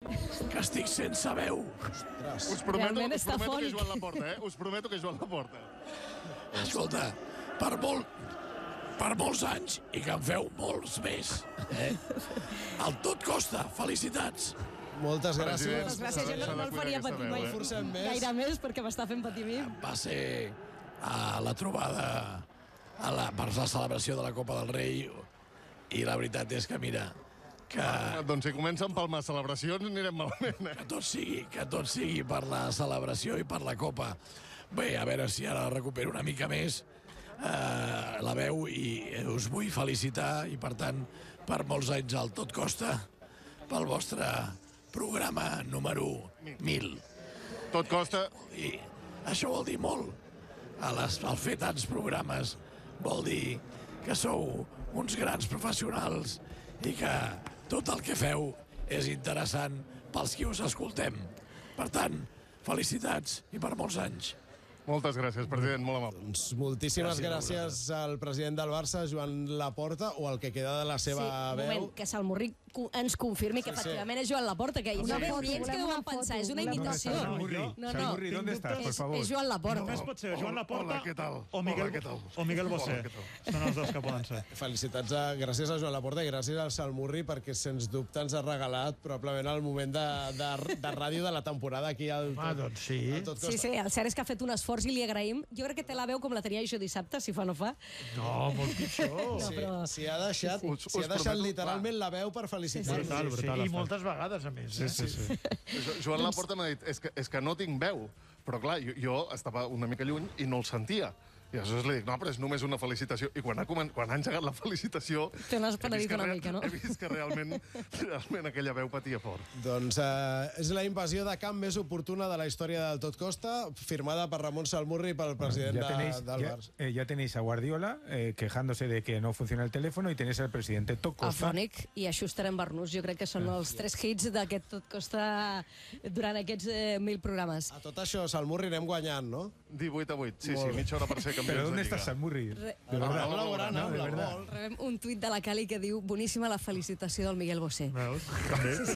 que estic sense veu. Us prometo Realment que està fònic. Joan Laporta, eh? Us prometo que Joan Laporta. Escolta, per molts anys i que en feu molts més. El tot costa. Felicitats. Moltes gràcies. Moltes gràcies, jo no el faria patir mai. Forcem més. Gaire més, perquè m'està fent patir a mi. Va ser a la trobada per la celebració de la Copa del Rei i la veritat és que, mira, que Doncs si comencen pel mà celebracions anirem malament, eh? que tot sigui per la celebració i per la Copa. Bé, a veure si ara recupero una mica més la veu i us vull felicitar i, per tant, per molts anys al Tot Costa pel vostre programa número 1000. Tot costa. I això vol dir molt. Al fer tants programes vol dir que sou uns grans professionals i que tot el que feu és interessant pels qui us escoltem. Per tant, felicitats i per molts anys. Moltes gràcies, president, molt amable. Doncs moltíssimes gràcies al president del Barça, Joan Laporta, o el que queda de la seva Un veu. moment, que Salmurri ens confirmi que efectivament és Joan Laporta, que no ve oients que deuen pensar, és una imitació. Salmurri, ¿dónde estás, por favor? És Joan Laporta. Només pot ser Joan Laporta Hola, què tal? o Miguel, Hola, què tal? o Miguel Bosé. Hola, què tal? Són els dos que poden ser. Felicitats, gràcies a Joan Laporta i gràcies al Salmurri, perquè sens dubte ens ha regalat probablement el moment de ràdio de la temporada aquí al Doncs sí. al Tot Costa. Sí, el cert és que ha fet un esforç i li agraïm. Jo crec que té la veu com la tenia jo dissabte, si fa no fa. No, molt pitjor. No, però... Si ha deixat, Us si ha deixat prometo, literalment la veu per felicitar-nos. Brutal, sí, brutal. i I moltes vegades, a més. Sí. Joan Laporta m'ha dit, és que no tinc veu. Però clar, jo estava una mica lluny i no el sentia. I aleshores li dic, no, però és només una felicitació. I quan ha engegat la felicitació... Te n'has penedit una mica, no? He vist que realment aquella veu patia fort. Doncs és la invasió de camp més oportuna de la història del Tot Costa, firmada per Ramon Salmurri i pel president del Barça. Ya tenéis a Guardiola quejándose de que no funciona el teléfono y tenéis al presidente Tot El Costa. Fònic i Schuster en Bernús. Jo crec que són els 3 hits d'aquest Tot Costa durant aquests 1000 programes. A tot això, Salmurri, anem guanyant, no? 18-8, sí, mitja hora per ser campions Pero de ¿dónde Lliga. está Salmurri? Blaugrana, de verdad. Rebem un tuit de la Cali que diu boníssima la felicitació del Miguel Bosé. Veus? També.